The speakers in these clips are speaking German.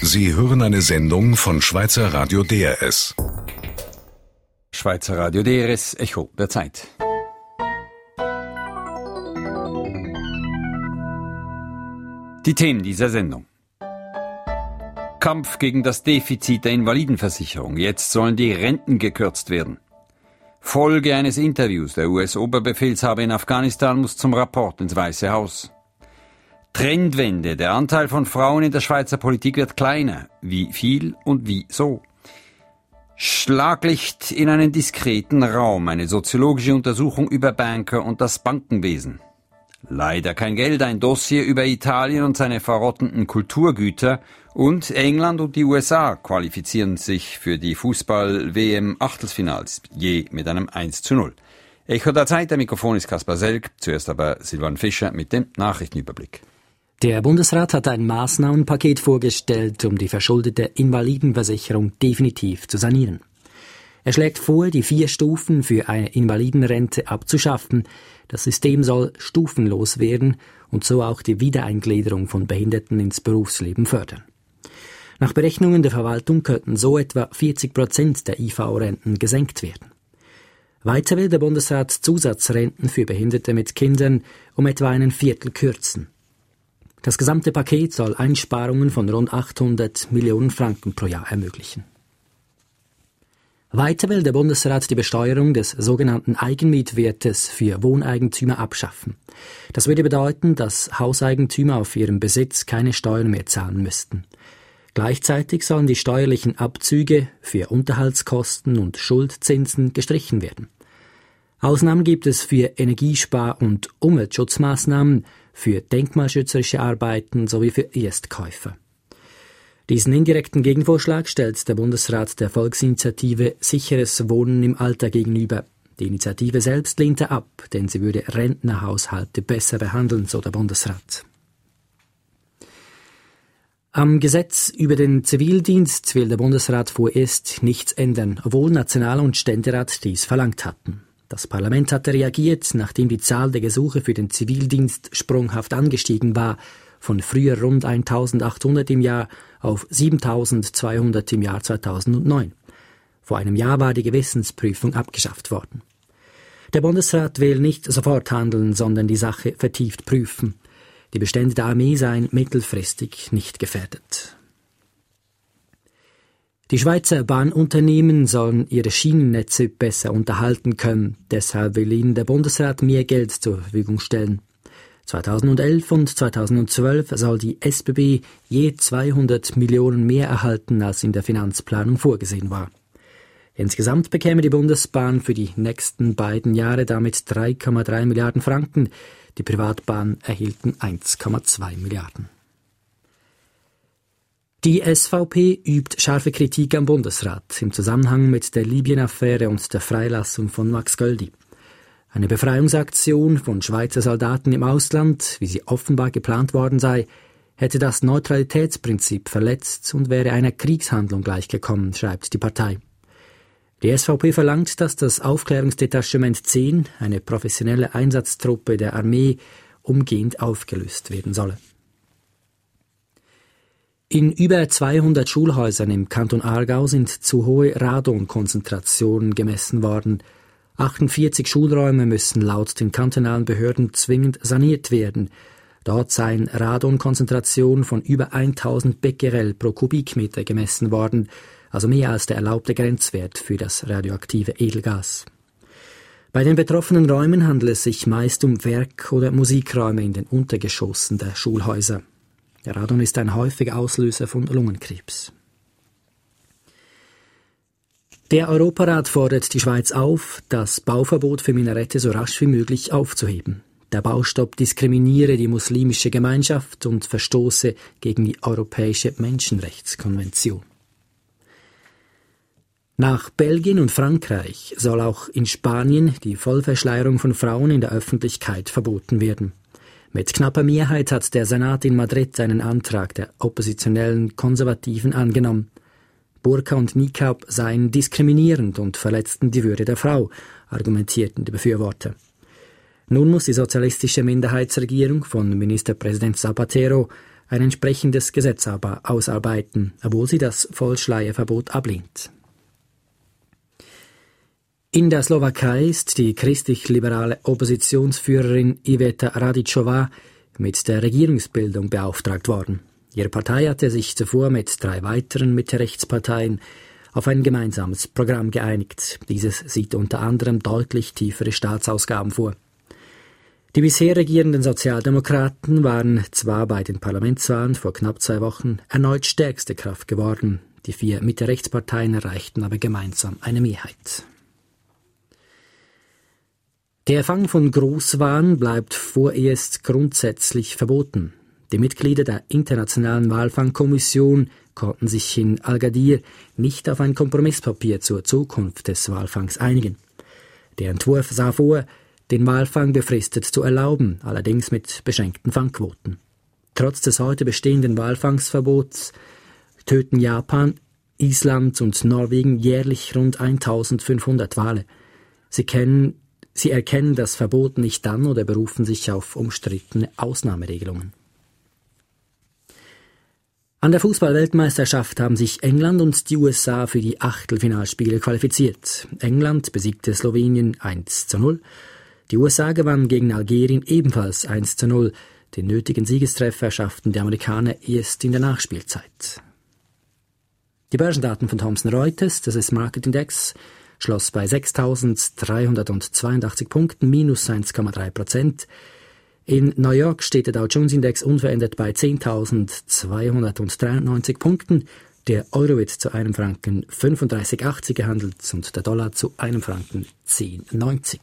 Sie hören eine Sendung von Schweizer Radio DRS. Schweizer Radio DRS, Echo der Zeit. Die Themen dieser Sendung. Kampf gegen das Defizit der Invalidenversicherung. Jetzt sollen die Renten gekürzt werden. Folge eines Interviews. Der US-Oberbefehlshaber in Afghanistan muss zum Rapport ins Weiße Haus. Trendwende. Der Anteil von Frauen in der Schweizer Politik wird kleiner. Wie viel und wieso? Schlaglicht in einen diskreten Raum. Eine soziologische Untersuchung über Banker und das Bankenwesen. Leider kein Geld. Ein Dossier über Italien und seine verrottenden Kulturgüter. Und England und die USA qualifizieren sich für die Fußball-WM-Achtelfinals, je mit einem 1:0. Echo der Zeit, der Mikrofon ist Kaspar Selk, zuerst aber Silvan Fischer mit dem Nachrichtenüberblick. Der Bundesrat hat ein Maßnahmenpaket vorgestellt, um die verschuldete Invalidenversicherung definitiv zu sanieren. Er schlägt vor, die 4 Stufen für eine Invalidenrente abzuschaffen. Das System soll stufenlos werden und so auch die Wiedereingliederung von Behinderten ins Berufsleben fördern. Nach Berechnungen der Verwaltung könnten so etwa 40% der IV-Renten gesenkt werden. Weiter will der Bundesrat Zusatzrenten für Behinderte mit Kindern um etwa ein Viertel kürzen. Das gesamte Paket soll Einsparungen von rund 800 Millionen Franken pro Jahr ermöglichen. Weiter will der Bundesrat die Besteuerung des sogenannten Eigenmietwertes für Wohneigentümer abschaffen. Das würde bedeuten, dass Hauseigentümer auf ihrem Besitz keine Steuern mehr zahlen müssten. Gleichzeitig sollen die steuerlichen Abzüge für Unterhaltskosten und Schuldzinsen gestrichen werden. Ausnahmen gibt es für Energiespar- und Umweltschutzmaßnahmen, für denkmalschützerische Arbeiten sowie für Erstkäufer. Diesen indirekten Gegenvorschlag stellt der Bundesrat der Volksinitiative Sicheres Wohnen im Alter gegenüber. Die Initiative selbst lehnte ab, denn sie würde Rentnerhaushalte besser behandeln, so der Bundesrat. Am Gesetz über den Zivildienst will der Bundesrat vorerst nichts ändern, obwohl National- und Ständerat dies verlangt hatten. Das Parlament hatte reagiert, nachdem die Zahl der Gesuche für den Zivildienst sprunghaft angestiegen war, von früher rund 1.800 im Jahr auf 7.200 im Jahr 2009. Vor einem Jahr war die Gewissensprüfung abgeschafft worden. Der Bundesrat will nicht sofort handeln, sondern die Sache vertieft prüfen. Die Bestände der Armee seien mittelfristig nicht gefährdet. Die Schweizer Bahnunternehmen sollen ihre Schienennetze besser unterhalten können. Deshalb will ihnen der Bundesrat mehr Geld zur Verfügung stellen. 2011 und 2012 soll die SBB je 200 Millionen mehr erhalten, als in der Finanzplanung vorgesehen war. Insgesamt bekäme die Bundesbahn für die nächsten beiden Jahre damit 3,3 Milliarden Franken. Die Privatbahnen erhielten 1,2 Milliarden. Die SVP übt scharfe Kritik am Bundesrat im Zusammenhang mit der Libyen-Affäre und der Freilassung von Max Göldi. Eine Befreiungsaktion von Schweizer Soldaten im Ausland, wie sie offenbar geplant worden sei, hätte das Neutralitätsprinzip verletzt und wäre einer Kriegshandlung gleichgekommen, schreibt die Partei. Die SVP verlangt, dass das Aufklärungsdetachement 10, eine professionelle Einsatztruppe der Armee, umgehend aufgelöst werden solle. In über 200 Schulhäusern im Kanton Aargau sind zu hohe Radonkonzentrationen gemessen worden. 48 Schulräume müssen laut den kantonalen Behörden zwingend saniert werden. Dort seien Radonkonzentrationen von über 1000 Becquerel pro Kubikmeter gemessen worden, also mehr als der erlaubte Grenzwert für das radioaktive Edelgas. Bei den betroffenen Räumen handelt es sich meist um Werk- oder Musikräume in den Untergeschossen der Schulhäuser. Der Radon ist ein häufiger Auslöser von Lungenkrebs. Der Europarat fordert die Schweiz auf, das Bauverbot für Minarette so rasch wie möglich aufzuheben. Der Baustopp diskriminiere die muslimische Gemeinschaft und verstoße gegen die Europäische Menschenrechtskonvention. Nach Belgien und Frankreich soll auch in Spanien die Vollverschleierung von Frauen in der Öffentlichkeit verboten werden. Mit knapper Mehrheit hat der Senat in Madrid einen Antrag der oppositionellen Konservativen angenommen. Burka und Niqab seien diskriminierend und verletzten die Würde der Frau, argumentierten die Befürworter. Nun muss die sozialistische Minderheitsregierung von Ministerpräsident Zapatero ein entsprechendes Gesetz ausarbeiten, obwohl sie das Vollschleierverbot ablehnt. In der Slowakei ist die christlich-liberale Oppositionsführerin Iveta Radičová mit der Regierungsbildung beauftragt worden. Ihre Partei hatte sich zuvor mit 3 weiteren Mitte-Rechtsparteien auf ein gemeinsames Programm geeinigt. Dieses sieht unter anderem deutlich tiefere Staatsausgaben vor. Die bisher regierenden Sozialdemokraten waren zwar bei den Parlamentswahlen vor knapp 2 Wochen erneut stärkste Kraft geworden, die 4 Mitte-Rechtsparteien erreichten aber gemeinsam eine Mehrheit. Der Fang von Großwaren bleibt vorerst grundsätzlich verboten. Die Mitglieder der Internationalen Walfangkommission konnten sich in Agadir nicht auf ein Kompromisspapier zur Zukunft des Walfangs einigen. Der Entwurf sah vor, den Walfang befristet zu erlauben, allerdings mit beschränkten Fangquoten. Trotz des heute bestehenden Walfangsverbots töten Japan, Island und Norwegen jährlich rund 1500 Wale. Sie erkennen das Verbot nicht an oder berufen sich auf umstrittene Ausnahmeregelungen. An der Fußball-Weltmeisterschaft haben sich England und die USA für die Achtelfinalspiele qualifiziert. England besiegte Slowenien 1:0. Die USA gewannen gegen Algerien ebenfalls 1:0. Den nötigen Siegestreffer schafften die Amerikaner erst in der Nachspielzeit. Die Börsendaten von Thomson Reuters, das ist Market Index, schloss bei 6.382 Punkten, minus 1,3%. In New York steht der Dow Jones Index unverändert bei 10.293 Punkten. Der Euro wird zu einem Franken 35,80 gehandelt und der Dollar zu einem Franken 10,90.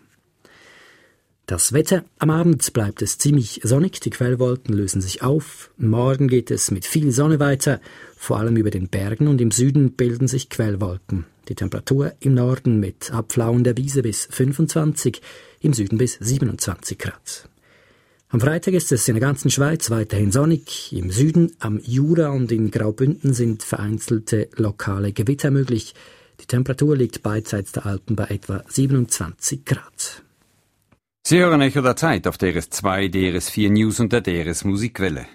Das Wetter: Am Abend bleibt es ziemlich sonnig, die Quellwolken lösen sich auf. Morgen geht es mit viel Sonne weiter, vor allem über den Bergen, und im Süden bilden sich Quellwolken. Die Temperatur im Norden mit Abflauen der Wiese bis 25, im Süden bis 27 Grad. Am Freitag ist es in der ganzen Schweiz weiterhin sonnig. Im Süden, am Jura und in Graubünden sind vereinzelte lokale Gewitter möglich. Die Temperatur liegt beidseits der Alpen bei etwa 27 Grad. Sie hören Echo der Zeit auf DRS2, DRS4 News und der DRS Musikwelle.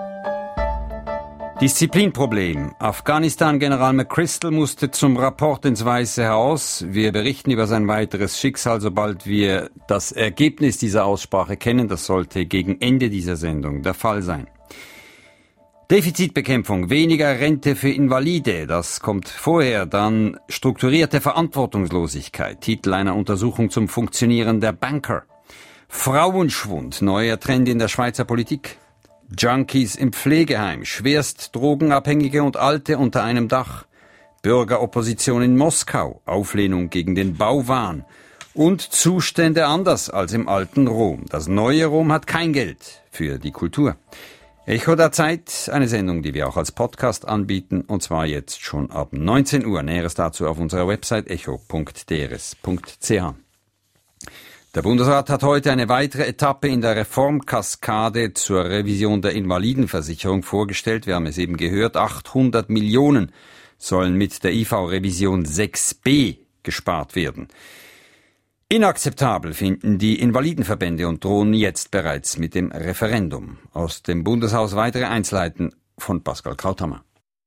Disziplinproblem. Afghanistan-General McChrystal musste zum Rapport ins Weiße Haus. Wir berichten über sein weiteres Schicksal, sobald wir das Ergebnis dieser Aussprache kennen. Das sollte gegen Ende dieser Sendung der Fall sein. Defizitbekämpfung, weniger Rente für Invalide, das kommt vorher. Dann strukturierte Verantwortungslosigkeit, Titel einer Untersuchung zum Funktionieren der Banker. Frauenschwund, neuer Trend in der Schweizer Politik. Junkies im Pflegeheim, schwerst Drogenabhängige und Alte unter einem Dach. Bürgeropposition in Moskau, Auflehnung gegen den Bauwahn. Und Zustände anders als im alten Rom. Das neue Rom hat kein Geld für die Kultur. Echo der Zeit, eine Sendung, die wir auch als Podcast anbieten, und zwar jetzt schon ab 19 Uhr. Näheres dazu auf unserer Website echo.drs.ch. Der Bundesrat hat heute eine weitere Etappe in der Reformkaskade zur Revision der Invalidenversicherung vorgestellt. Wir haben es eben gehört, 800 Millionen sollen mit der IV-Revision 6b gespart werden. Inakzeptabel finden die Invalidenverbände und drohen jetzt bereits mit dem Referendum. Aus dem Bundeshaus weitere Einzelheiten von Pascal Krauthammer.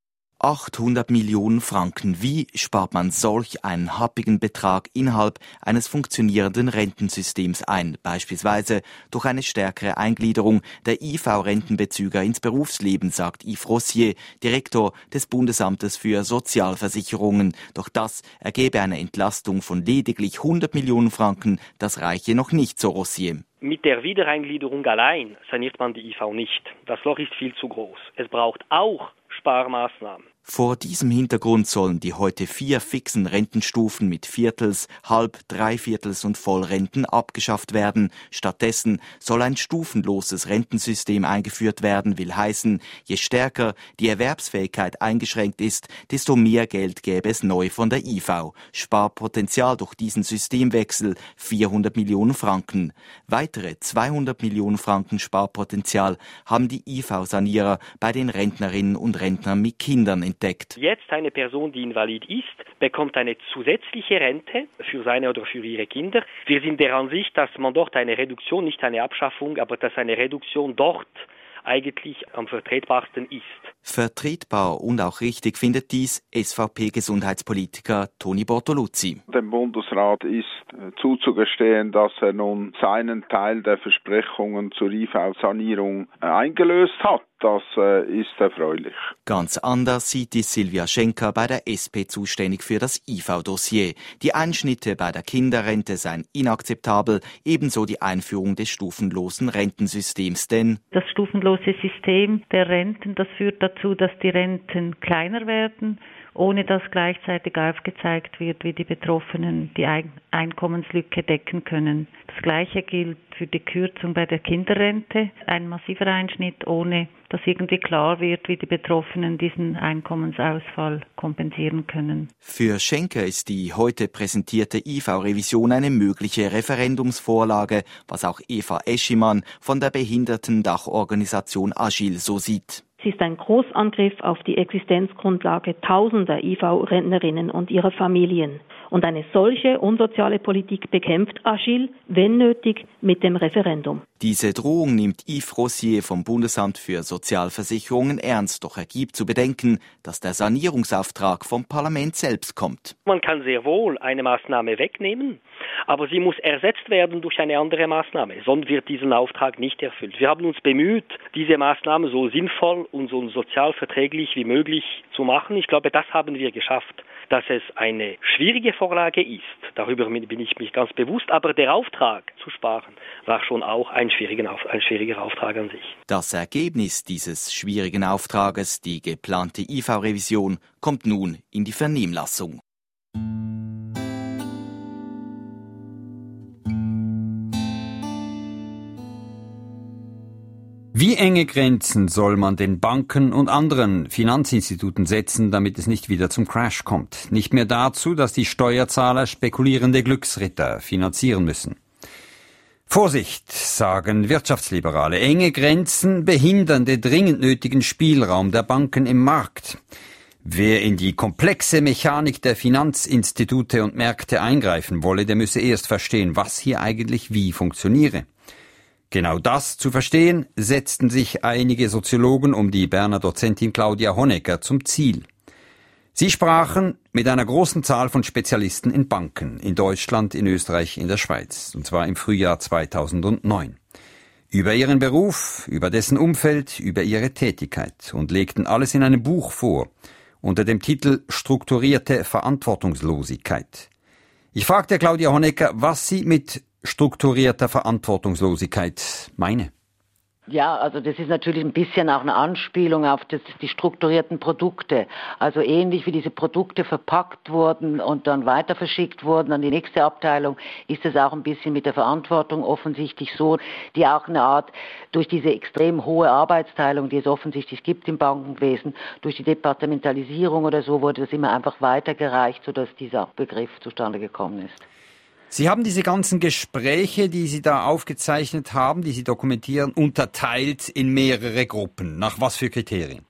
800 Millionen Franken. Wie spart man solch einen happigen Betrag innerhalb eines funktionierenden Rentensystems ein? Beispielsweise durch eine stärkere Eingliederung der IV-Rentenbezüger ins Berufsleben, sagt Yves Rossier, Direktor des Bundesamtes für Sozialversicherungen. Doch das ergebe eine Entlastung von lediglich 100 Millionen Franken. Das reiche noch nicht, so Rossier. Mit der Wiedereingliederung allein saniert man die IV nicht. Das Loch ist viel zu groß. Es braucht auch Sparmaßnahmen. Vor diesem Hintergrund sollen die heute 4 fixen Rentenstufen mit Viertels-, Halb-, Dreiviertels- und Vollrenten abgeschafft werden. Stattdessen soll ein stufenloses Rentensystem eingeführt werden, will heißen, je stärker die Erwerbsfähigkeit eingeschränkt ist, desto mehr Geld gäbe es neu von der IV. Sparpotenzial durch diesen Systemwechsel 400 Millionen Franken. Weitere 200 Millionen Franken Sparpotenzial haben die IV-Sanierer bei den Rentnerinnen und Rentnern mit Kindern entdeckt. Jetzt eine Person, die invalid ist, bekommt eine zusätzliche Rente für seine oder für ihre Kinder. Wir sind der Ansicht, dass man dort eine Reduktion, nicht eine Abschaffung, aber dass eine Reduktion dort eigentlich am vertretbarsten ist. Vertretbar und auch richtig findet dies SVP-Gesundheitspolitiker Toni Bortoluzzi. Dem Bundesrat ist zuzugestehen, dass er nun seinen Teil der Versprechungen zur IV-Sanierung eingelöst hat. Das ist erfreulich. Ganz anders sieht die Silvia Schenker bei der SP zuständig für das IV-Dossier. Die Einschnitte bei der Kinderrente seien inakzeptabel, ebenso die Einführung des stufenlosen Rentensystems. Denn das stufenlose System der Renten, das führt dazu, dass die Renten kleiner werden, ohne dass gleichzeitig aufgezeigt wird, wie die Betroffenen die Einkommenslücke decken können. Das Gleiche gilt für die Kürzung bei der Kinderrente. Ein massiver Einschnitt, ohne dass irgendwie klar wird, wie die Betroffenen diesen Einkommensausfall kompensieren können. Für Schenker ist die heute präsentierte IV-Revision eine mögliche Referendumsvorlage, was auch Eva Eschimann von der Behindertendachorganisation Agil so sieht. Es ist ein Großangriff auf die Existenzgrundlage tausender IV-Rentnerinnen und ihrer Familien. Und eine solche unsoziale Politik bekämpft Agil, wenn nötig, mit dem Referendum. Diese Drohung nimmt Yves Rossier vom Bundesamt für Sozialversicherungen ernst, doch er gibt zu bedenken, dass der Sanierungsauftrag vom Parlament selbst kommt. Man kann sehr wohl eine Maßnahme wegnehmen, aber sie muss ersetzt werden durch eine andere Maßnahme, sonst wird diesen Auftrag nicht erfüllt. Wir haben uns bemüht, diese Maßnahme so sinnvoll und so sozial verträglich wie möglich zu machen. Ich glaube, das haben wir geschafft. Dass es eine schwierige Vorlage ist, darüber bin ich mich ganz bewusst, aber der Auftrag zu sparen war schon auch ein schwieriger Auftrag an sich. Das Ergebnis dieses schwierigen Auftrages, die geplante IV-Revision, kommt nun in die Vernehmlassung. Wie enge Grenzen soll man den Banken und anderen Finanzinstituten setzen, damit es nicht wieder zum Crash kommt? Nicht mehr dazu, dass die Steuerzahler spekulierende Glücksritter finanzieren müssen. Vorsicht, sagen Wirtschaftsliberale. Enge Grenzen behindern den dringend nötigen Spielraum der Banken im Markt. Wer in die komplexe Mechanik der Finanzinstitute und Märkte eingreifen wolle, der müsse erst verstehen, was hier eigentlich wie funktioniere. Genau das zu verstehen, setzten sich einige Soziologen um die Berner Dozentin Claudia Honecker zum Ziel. Sie sprachen mit einer großen Zahl von Spezialisten in Banken, in Deutschland, in Österreich, in der Schweiz, und zwar im Frühjahr 2009. Über ihren Beruf, über dessen Umfeld, über ihre Tätigkeit und legten alles in einem Buch vor, unter dem Titel Strukturierte Verantwortungslosigkeit. Ich fragte Claudia Honecker, was sie mit strukturierter Verantwortungslosigkeit meine. Ja, also das ist natürlich ein bisschen auch eine Anspielung auf die strukturierten Produkte. Also ähnlich wie diese Produkte verpackt wurden und dann weiter verschickt wurden an die nächste Abteilung, ist es auch ein bisschen mit der Verantwortung offensichtlich so, die auch eine Art, durch diese extrem hohe Arbeitsteilung, die es offensichtlich gibt im Bankenwesen, durch die Departementalisierung oder so, wurde das immer einfach weitergereicht, sodass dieser Begriff zustande gekommen ist. Sie haben diese ganzen Gespräche, die Sie da aufgezeichnet haben, die Sie dokumentieren, unterteilt in mehrere Gruppen. Nach was für Kriterien?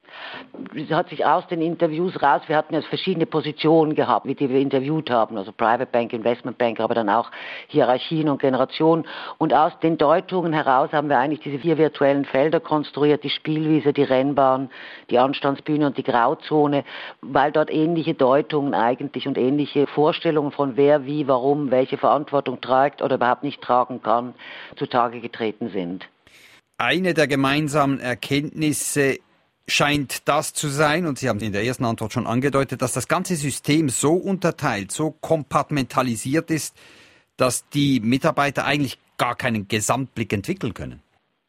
Es hat sich aus den Interviews raus, wir hatten jetzt verschiedene Positionen gehabt, mit denen wir interviewt haben, also Private Bank, Investment Bank, aber dann auch Hierarchien und Generationen. Und aus den Deutungen heraus haben wir eigentlich diese 4 virtuellen Felder konstruiert, die Spielwiese, die Rennbahn, die Anstandsbühne und die Grauzone, weil dort ähnliche Deutungen eigentlich und ähnliche Vorstellungen von wer, wie, warum, welche Verantwortung trägt oder überhaupt nicht tragen kann, zutage getreten sind. Eine der gemeinsamen Erkenntnisse scheint das zu sein, und Sie haben es in der ersten Antwort schon angedeutet, dass das ganze System so unterteilt, so kompartmentalisiert ist, dass die Mitarbeiter eigentlich gar keinen Gesamtblick entwickeln können.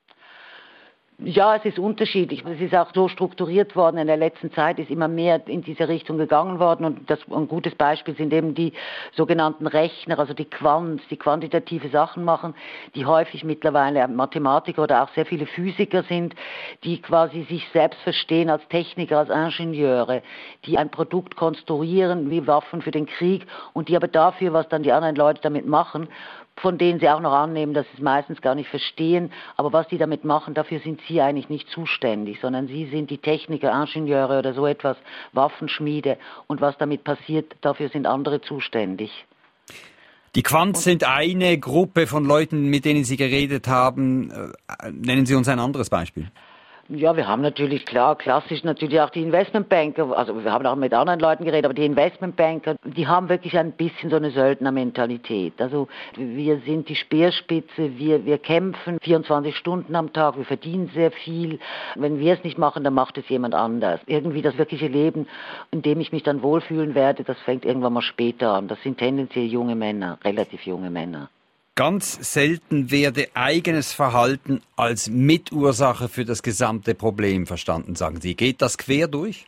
Ja, es ist unterschiedlich. Es ist auch so strukturiert worden. In der letzten Zeit ist immer mehr in diese Richtung gegangen worden. Und ein gutes Beispiel sind eben die sogenannten Rechner, also die Quants, die quantitative Sachen machen, die häufig mittlerweile Mathematiker oder auch sehr viele Physiker sind, die quasi sich selbst verstehen als Techniker, als Ingenieure, die ein Produkt konstruieren wie Waffen für den Krieg und die aber dafür, was dann die anderen Leute damit machen, von denen sie auch noch annehmen, dass sie es meistens gar nicht verstehen. Aber was die damit machen, dafür sind sie eigentlich nicht zuständig, sondern sie sind die Techniker, Ingenieure oder so etwas, Waffenschmiede. Und was damit passiert, dafür sind andere zuständig. Die Quants sind eine Gruppe von Leuten, mit denen Sie geredet haben. Nennen Sie uns ein anderes Beispiel. Ja, wir haben natürlich, klar, klassisch natürlich auch die Investmentbanker, also wir haben auch mit anderen Leuten geredet, aber die Investmentbanker, die haben wirklich ein bisschen so eine Söldnermentalität. Also wir sind die Speerspitze, wir kämpfen 24 Stunden am Tag, wir verdienen sehr viel. Wenn wir es nicht machen, dann macht es jemand anders. Irgendwie das wirkliche Leben, in dem ich mich dann wohlfühlen werde, das fängt irgendwann mal später an. Das sind tendenziell junge Männer, relativ junge Männer. Ganz selten werde eigenes Verhalten als Mitursache für das gesamte Problem verstanden, sagen Sie. Geht das quer durch?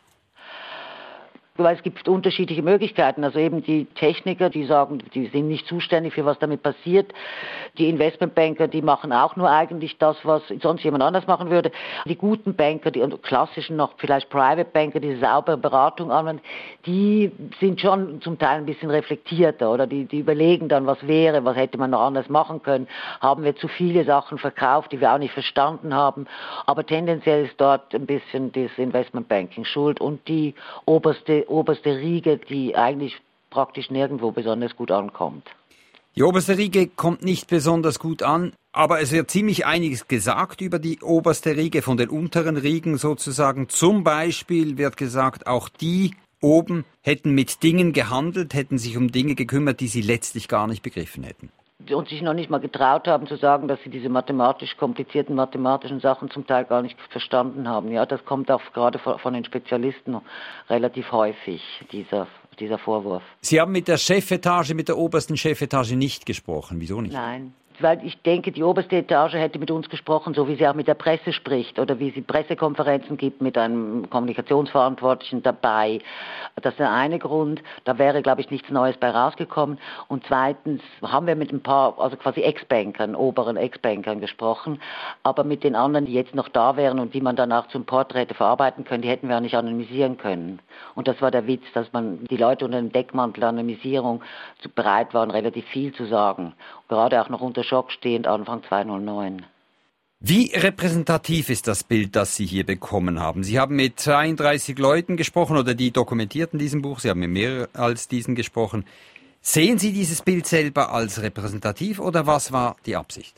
Weil es gibt unterschiedliche Möglichkeiten. Also eben die Techniker, die sagen, die sind nicht zuständig für was damit passiert. Die Investmentbanker, die machen auch nur eigentlich das, was sonst jemand anders machen würde. Die guten Banker, die klassischen noch vielleicht Private Banker, die saubere Beratung anwenden, die sind schon zum Teil ein bisschen reflektierter, oder die überlegen dann, was wäre, was hätte man noch anders machen können. Haben wir zu viele Sachen verkauft, die wir auch nicht verstanden haben. Aber tendenziell ist dort ein bisschen das Investmentbanking schuld und die oberste Riege, die eigentlich praktisch nirgendwo besonders gut ankommt. Die oberste Riege kommt nicht besonders gut an, aber es wird ziemlich einiges gesagt über die oberste Riege, von den unteren Riegen sozusagen. Zum Beispiel wird gesagt, auch die oben hätten mit Dingen gehandelt, hätten sich um Dinge gekümmert, die sie letztlich gar nicht begriffen hätten. Und sich noch nicht mal getraut haben zu sagen, dass sie diese komplizierten mathematischen Sachen zum Teil gar nicht verstanden haben. Ja, das kommt auch gerade von den Spezialisten relativ häufig, dieser Vorwurf. Sie haben mit der Chefetage, mit der obersten Chefetage nicht gesprochen. Wieso nicht? Nein. Weil ich denke, die oberste Etage hätte mit uns gesprochen, so wie sie auch mit der Presse spricht oder wie sie Pressekonferenzen gibt mit einem Kommunikationsverantwortlichen dabei. Das ist der eine Grund. Da wäre, glaube ich, nichts Neues bei rausgekommen. Und zweitens haben wir mit ein paar, also quasi oberen Ex-Bankern gesprochen. Aber mit den anderen, die jetzt noch da wären und die man danach zum Porträt verarbeiten können, die hätten wir auch nicht anonymisieren können. Und das war der Witz, dass man die Leute unter dem Deckmantel der Anonymisierung bereit waren, relativ viel zu sagen. Gerade auch noch unter Schock stehend Anfang 2009. Wie repräsentativ ist das Bild, das Sie hier bekommen haben? Sie haben mit 32 Leuten gesprochen, oder die dokumentierten diesen Buch, Sie haben mit mehr als diesen gesprochen. Sehen Sie dieses Bild selber als repräsentativ, oder was war die Absicht?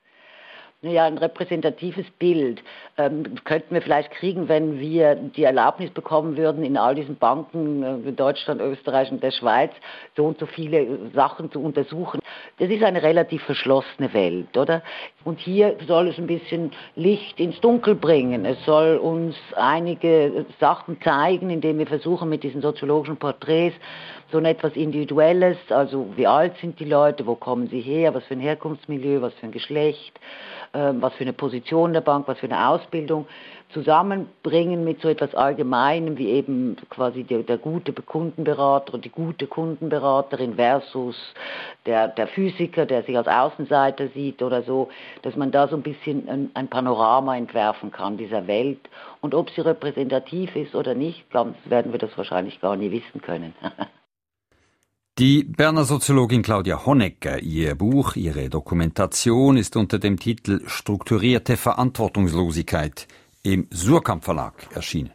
Ja, ein repräsentatives Bild könnten wir vielleicht kriegen, wenn wir die Erlaubnis bekommen würden, in all diesen Banken in Deutschland, Österreich und der Schweiz so und so viele Sachen zu untersuchen. Das ist eine relativ verschlossene Welt, oder? Und hier soll es ein bisschen Licht ins Dunkel bringen. Es soll uns einige Sachen zeigen, indem wir versuchen, mit diesen soziologischen Porträts so etwas Individuelles, also wie alt sind die Leute, wo kommen sie her, was für ein Herkunftsmilieu, was für ein Geschlecht, was für eine Position der Bank, was für eine Ausbildung, zusammenbringen mit so etwas Allgemeinem wie eben quasi der gute Kundenberater und die gute Kundenberaterin versus der Physiker, der sich als Außenseiter sieht oder so, dass man da so ein bisschen ein Panorama entwerfen kann dieser Welt. Und ob sie repräsentativ ist oder nicht, ganz werden wir das wahrscheinlich gar nie wissen können. Die Berner Soziologin Claudia Honegger, ihr Buch, ihre Dokumentation ist unter dem Titel Strukturierte Verantwortungslosigkeit im Suhrkamp Verlag erschienen.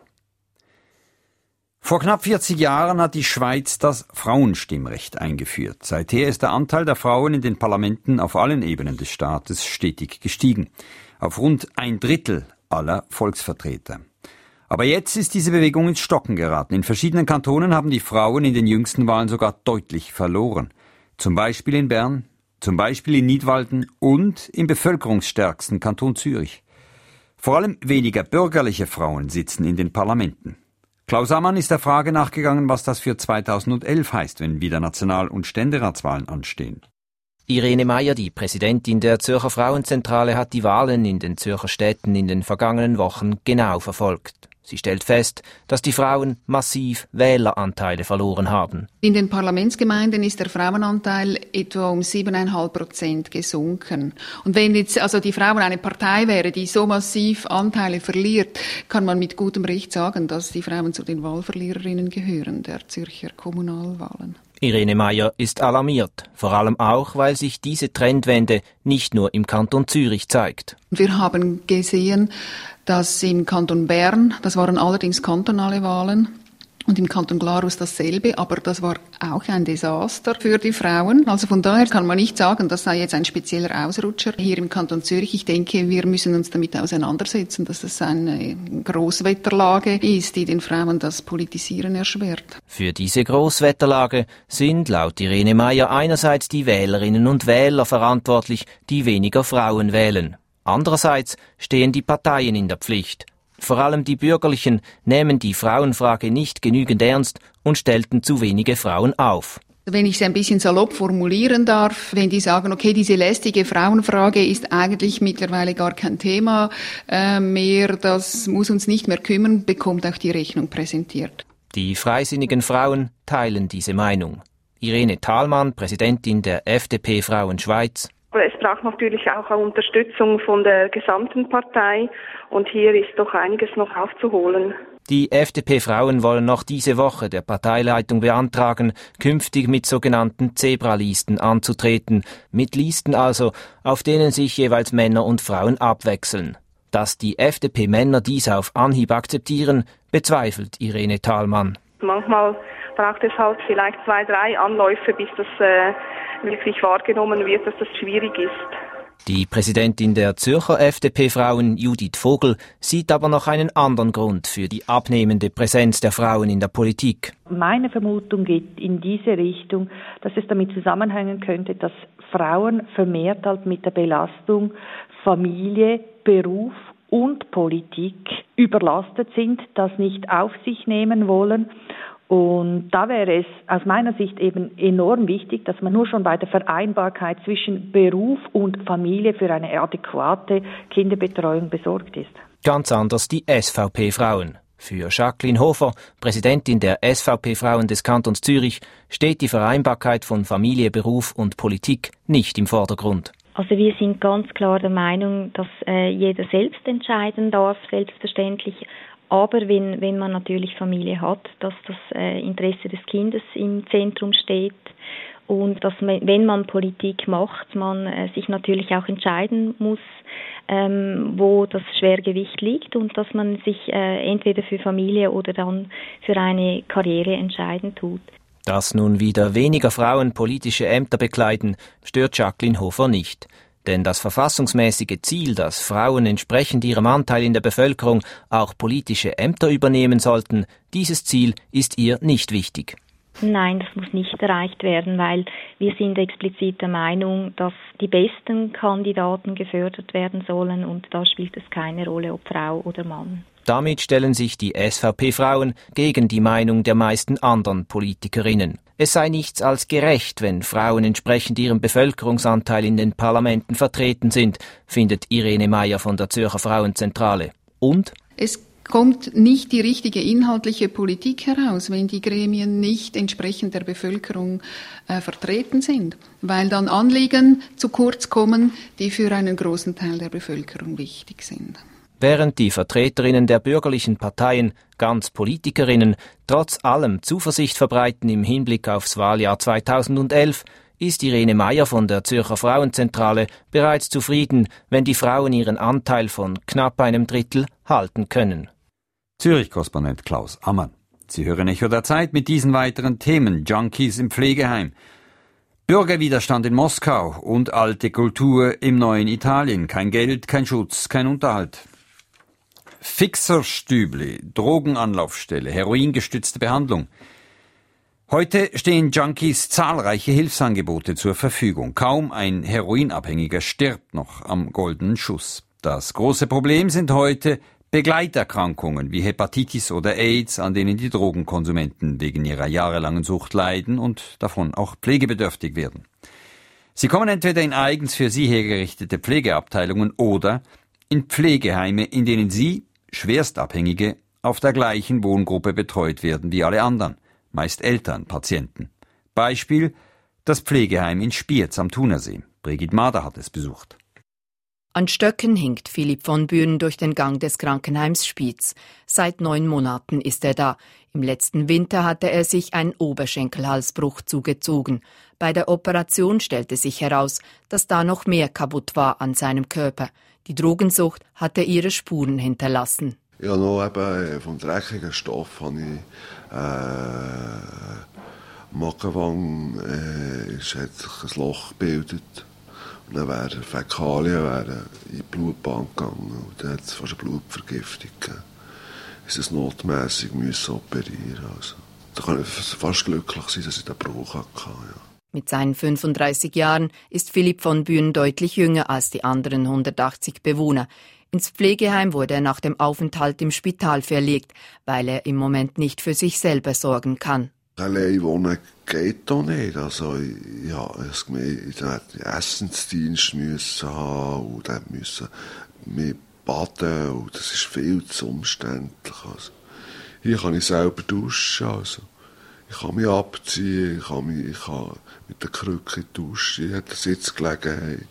Vor knapp 40 Jahren hat die Schweiz das Frauenstimmrecht eingeführt. Seither ist der Anteil der Frauen in den Parlamenten auf allen Ebenen des Staates stetig gestiegen, auf rund 1/3 aller Volksvertreter. Aber jetzt ist diese Bewegung ins Stocken geraten. In verschiedenen Kantonen haben die Frauen in den jüngsten Wahlen sogar deutlich verloren. Zum Beispiel in Bern, zum Beispiel in Nidwalden und im bevölkerungsstärksten Kanton Zürich. Vor allem weniger bürgerliche Frauen sitzen in den Parlamenten. Klaus Ammann ist der Frage nachgegangen, was das für 2011 heißt, wenn wieder National- und Ständeratswahlen anstehen. Irene Meyer, die Präsidentin der Zürcher Frauenzentrale, hat die Wahlen in den Zürcher Städten in den vergangenen Wochen genau verfolgt. Sie stellt fest, dass die Frauen massiv Wähleranteile verloren haben. In den Parlamentsgemeinden ist der Frauenanteil etwa um 7,5% gesunken. Und wenn jetzt also die Frauen eine Partei wäre, die so massiv Anteile verliert, kann man mit gutem Recht sagen, dass die Frauen zu den Wahlverliererinnen gehören der Zürcher Kommunalwahlen. Irene Meyer ist alarmiert, vor allem auch, weil sich diese Trendwende nicht nur im Kanton Zürich zeigt. Wir haben gesehen, dass im Kanton Bern, das waren allerdings kantonale Wahlen, Und im Kanton Glarus dasselbe, aber das war auch ein Desaster für die Frauen. Also von daher kann man nicht sagen, das sei jetzt ein spezieller Ausrutscher hier im Kanton Zürich. Ich denke, wir müssen uns damit auseinandersetzen, dass es eine Großwetterlage ist, die den Frauen das Politisieren erschwert. Für diese Großwetterlage sind laut Irene Meier einerseits die Wählerinnen und Wähler verantwortlich, die weniger Frauen wählen. Andererseits stehen die Parteien in der Pflicht. Vor allem die Bürgerlichen nehmen die Frauenfrage nicht genügend ernst und stellten zu wenige Frauen auf. Wenn ich es ein bisschen salopp formulieren darf, wenn die sagen, okay, diese lästige Frauenfrage ist eigentlich mittlerweile gar kein Thema mehr, das muss uns nicht mehr kümmern, bekommt auch die Rechnung präsentiert. Die freisinnigen Frauen teilen diese Meinung. Irene Thalmann, Präsidentin der FDP Frauen Schweiz. Es braucht natürlich auch eine Unterstützung von der gesamten Partei und hier ist doch einiges noch aufzuholen. Die FDP-Frauen wollen noch diese Woche der Parteileitung beantragen, künftig mit sogenannten Zebralisten anzutreten, mit Listen also, auf denen sich jeweils Männer und Frauen abwechseln. Dass die FDP-Männer dies auf Anhieb akzeptieren, bezweifelt Irene Thalmann. Manchmal braucht es halt vielleicht 2, 3 Anläufe, bis das wirklich wahrgenommen wird, dass das schwierig ist. Die Präsidentin der Zürcher FDP-Frauen, Judith Vogel, sieht aber noch einen anderen Grund für die abnehmende Präsenz der Frauen in der Politik. Meine Vermutung geht in diese Richtung, dass es damit zusammenhängen könnte, dass Frauen vermehrt halt mit der Belastung Familie, Beruf und Politik überlastet sind, das nicht auf sich nehmen wollen. Und da wäre es aus meiner Sicht eben enorm wichtig, dass man nur schon bei der Vereinbarkeit zwischen Beruf und Familie für eine adäquate Kinderbetreuung besorgt ist. Ganz anders die SVP-Frauen. Für Jacqueline Hofer, Präsidentin der SVP-Frauen des Kantons Zürich, steht die Vereinbarkeit von Familie, Beruf und Politik nicht im Vordergrund. Also wir sind ganz klar der Meinung, dass jeder selbst entscheiden darf, selbstverständlich. Aber wenn man natürlich Familie hat, dass das Interesse des Kindes im Zentrum steht und dass man, wenn man Politik macht, man sich natürlich auch entscheiden muss, wo das Schwergewicht liegt und dass man sich entweder für Familie oder dann für eine Karriere entscheiden tut. Dass nun wieder weniger Frauen politische Ämter bekleiden, stört Jacqueline Hofer nicht. Denn das verfassungsmäßige Ziel, dass Frauen entsprechend ihrem Anteil in der Bevölkerung auch politische Ämter übernehmen sollten, dieses Ziel ist ihr nicht wichtig. Nein, das muss nicht erreicht werden, weil wir sind explizit der Meinung, dass die besten Kandidaten gefördert werden sollen und da spielt es keine Rolle, ob Frau oder Mann. Damit stellen sich die SVP-Frauen gegen die Meinung der meisten anderen Politikerinnen. Es sei nichts als gerecht, wenn Frauen entsprechend ihrem Bevölkerungsanteil in den Parlamenten vertreten sind, findet Irene Meier von der Zürcher Frauenzentrale. Und? Es kommt nicht die richtige inhaltliche Politik heraus, wenn die Gremien nicht entsprechend der Bevölkerung vertreten sind, weil dann Anliegen zu kurz kommen, die für einen großen Teil der Bevölkerung wichtig sind. Während die Vertreterinnen der bürgerlichen Parteien, ganz Politikerinnen, trotz allem Zuversicht verbreiten im Hinblick aufs Wahljahr 2011, ist Irene Meier von der Zürcher Frauenzentrale bereits zufrieden, wenn die Frauen ihren Anteil von knapp 1/3 halten können. Zürich-Korrespondent Klaus Ammann. Sie hören Echo der Zeit mit diesen weiteren Themen. Junkies im Pflegeheim, Bürgerwiderstand in Moskau und alte Kultur im neuen Italien. Kein Geld, kein Schutz, kein Unterhalt. Fixerstübli, Drogenanlaufstelle, heroingestützte Behandlung. Heute stehen Junkies zahlreiche Hilfsangebote zur Verfügung. Kaum ein Heroinabhängiger stirbt noch am goldenen Schuss. Das große Problem sind heute Begleiterkrankungen wie Hepatitis oder AIDS, an denen die Drogenkonsumenten wegen ihrer jahrelangen Sucht leiden und davon auch pflegebedürftig werden. Sie kommen entweder in eigens für sie hergerichtete Pflegeabteilungen oder in Pflegeheime, in denen sie, Schwerstabhängige, auf der gleichen Wohngruppe betreut werden wie alle anderen, meist Eltern, Patienten. Beispiel: das Pflegeheim in Spiez am Thunersee. Brigitte Mader hat es besucht. An Stöcken hinkt Philipp von Bühren durch den Gang des Krankenheims Spiez. Seit 9 Monaten ist er da. Im letzten Winter hatte er sich einen Oberschenkelhalsbruch zugezogen. Bei der Operation stellte sich heraus, dass da noch mehr kaputt war an seinem Körper. Die Drogensucht hatte ihre Spuren hinterlassen. Ja, noch eben vom dreckigen Stoff habe ich Magenwang, hat sich ein Loch gebildet. Und dann wären Fäkalien in die Blutbahn gegangen. Und dann hat es fast eine Blutvergiftung gegeben. Es ist notmässig operieren. Also, da kann ich fast glücklich sein, dass ich den Bruch hatte. Ja. Mit seinen 35 Jahren ist Philipp von Bühren deutlich jünger als die anderen 180 Bewohner. Ins Pflegeheim wurde er nach dem Aufenthalt im Spital verlegt, weil er im Moment nicht für sich selber sorgen kann. Allein wohnen geht doch nicht. Also, ja, ich hätte Essensdienst müssen haben und dann müssen wir baden und das ist viel zu umständlich. Also, hier kann ich selber duschen. Also, ich kann mich abziehen, ich kann mit der Krücke duschen, ich habe eine Sitzgelegenheit.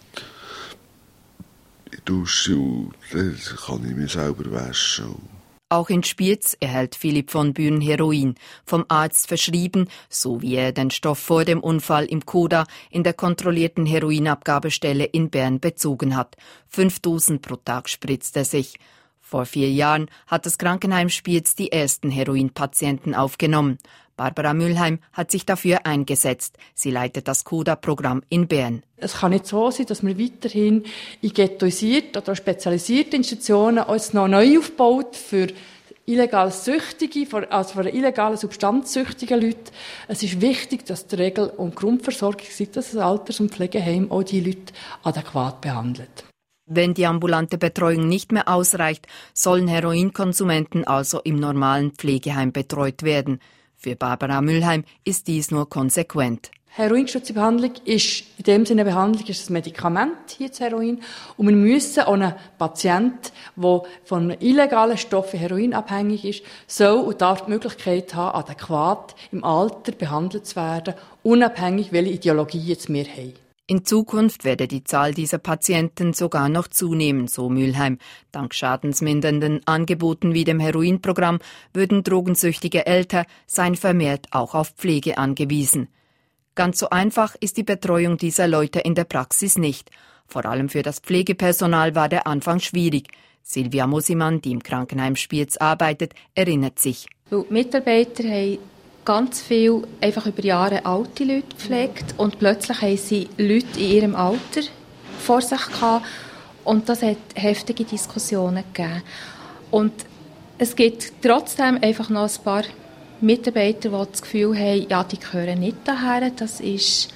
Ich dusche und dann kann ich mich selber waschen. Auch in Spiez erhält Philipp von Bühren Heroin, vom Arzt verschrieben, so wie er den Stoff vor dem Unfall im Koda in der kontrollierten Heroinabgabestelle in Bern bezogen hat. 5 Dosen pro Tag spritzt er sich. Vor 4 Jahren hat das Krankenheim Spiez die ersten Heroinpatienten aufgenommen. Barbara Mühlheim hat sich dafür eingesetzt. Sie leitet das Koda-Programm in Bern. Es kann nicht so sein, dass man weiterhin in ghettoisierte oder spezialisierte Institutionen uns noch neu aufbaut für illegal Süchtige, also für illegale substanzsüchtige Leute. Es ist wichtig, dass die Regel- und Grundversorgung, sei das ein Alters- und Pflegeheim, auch die Leute adäquat behandelt. Wenn die ambulante Betreuung nicht mehr ausreicht, sollen Heroinkonsumenten also im normalen Pflegeheim betreut werden. Für Barbara Mühlheim ist dies nur konsequent. Heroingestützte Behandlung ist in dem Sinne Behandlung ist ein Medikament, hier das Heroin. Und wir müssen auch einen Patienten, der von einem illegalen Stoff Heroin abhängig ist, soll und darf die Möglichkeit haben, adäquat im Alter behandelt zu werden, unabhängig, welche Ideologie jetzt wir haben. In Zukunft werde die Zahl dieser Patienten sogar noch zunehmen, so Mühlheim. Dank schadensmindernden Angeboten wie dem Heroinprogramm würden Drogensüchtige älter, seien vermehrt auch auf Pflege angewiesen. Ganz so einfach ist die Betreuung dieser Leute in der Praxis nicht. Vor allem für das Pflegepersonal war der Anfang schwierig. Silvia Mosimann, die im Krankenheim Spiez arbeitet, erinnert sich. Die Mitarbeiter haben ganz viel einfach über Jahre alte Leute gepflegt und plötzlich haben sie Leute in ihrem Alter vor sich gehabt und das hat heftige Diskussionen gegeben. Und es gibt trotzdem einfach noch ein paar Mitarbeiter, die das Gefühl haben, ja, die gehören nicht daher, das ist,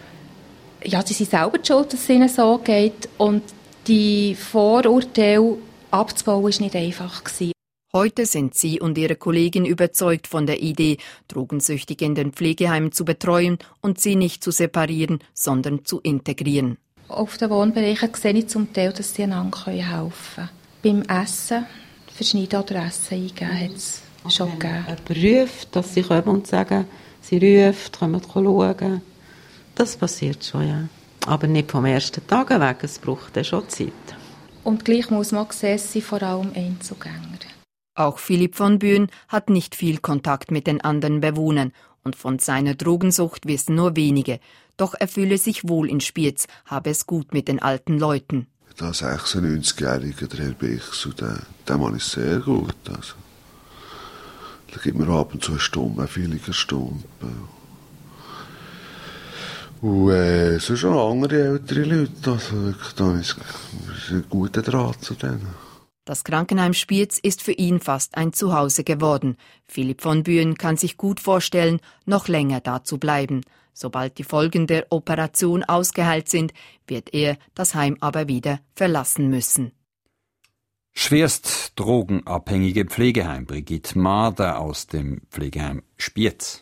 ja, die sind selber die schuld, dass es ihnen so geht und die Vorurteile abzubauen war nicht einfach gewesen. Heute sind sie und ihre Kollegin überzeugt von der Idee, Drogensüchtige in den Pflegeheimen zu betreuen und sie nicht zu separieren, sondern zu integrieren. Auf den Wohnbereichen sehe ich zum Teil, dass sie einander helfen können. Beim Essen, Verschneiden oder Essen eingeben, hat es schon gegeben. Jemand ruft, dass sie kommen und sagen, sie ruft, kommen schauen. Das passiert schon, ja. Aber nicht vom ersten Tag weg, es braucht dann schon Zeit. Und gleich muss man sehen, es sind vor allem Einzugänger. Auch Philipp von Bühren hat nicht viel Kontakt mit den anderen Bewohnern und von seiner Drogensucht wissen nur wenige. Doch er fühle sich wohl in Spiez, habe es gut mit den alten Leuten. Der 96-Jährige, der Herr Bichs, den mag ich sehr gut. Also, der gibt mir ab und zu eine Stunde, eine viele Stunden. Und es sind schon andere ältere Leute, also da ist ein guter Draht zu denen. Das Krankenheim Spiez ist für ihn fast ein Zuhause geworden. Philipp von Bühren kann sich gut vorstellen, noch länger da zu bleiben. Sobald die Folgen der Operation ausgeheilt sind, wird er das Heim aber wieder verlassen müssen. Schwerst drogenabhängige Pflegeheim Brigitte Marder aus dem Pflegeheim Spiez.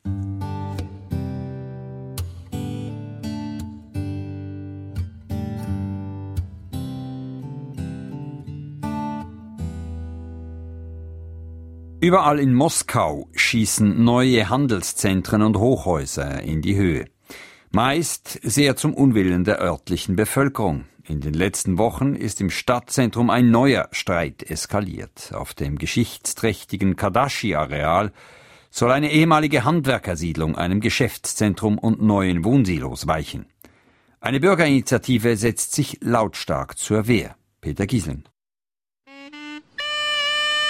Überall in Moskau schießen neue Handelszentren und Hochhäuser in die Höhe. Meist sehr zum Unwillen der örtlichen Bevölkerung. In den letzten Wochen ist im Stadtzentrum ein neuer Streit eskaliert. Auf dem geschichtsträchtigen Kardaschi-Areal soll eine ehemalige Handwerkersiedlung einem Geschäftszentrum und neuen Wohnsilos weichen. Eine Bürgerinitiative setzt sich lautstark zur Wehr. Peter Giesling.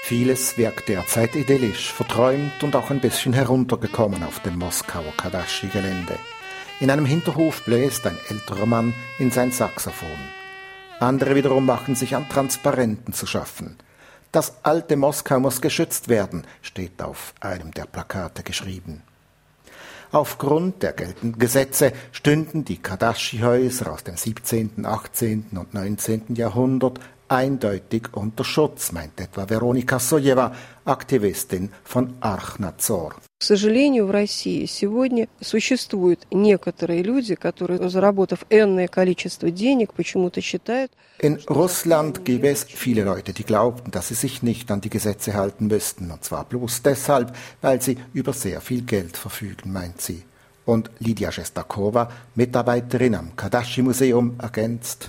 Vieles wirkt derzeit idyllisch, verträumt und auch ein bisschen heruntergekommen auf dem Moskauer Kadaschi-Gelände. In einem Hinterhof bläst ein älterer Mann in sein Saxophon. Andere wiederum machen sich an Transparenten zu schaffen. Das alte Moskau muss geschützt werden, steht auf einem der Plakate geschrieben. Aufgrund der geltenden Gesetze stünden die Kadaschi-Häuser aus dem 17., 18. und 19. Jahrhundert eindeutig unter Schutz, meint etwa Veronika Sojewa, Aktivistin von Arch-Nazor. К сожалению, в России сегодня существуют некоторые люди, которые, заработав энное количество денег, почему-то считают... In Russland gäbe es viele Leute, die glaubten, dass sie sich nicht an die Gesetze halten müssten, und zwar bloß deshalb, weil sie über sehr viel Geld verfügen, meint sie. Und Lydia Shestakova, Mitarbeiterin am Kadaschi-Museum, ergänzt: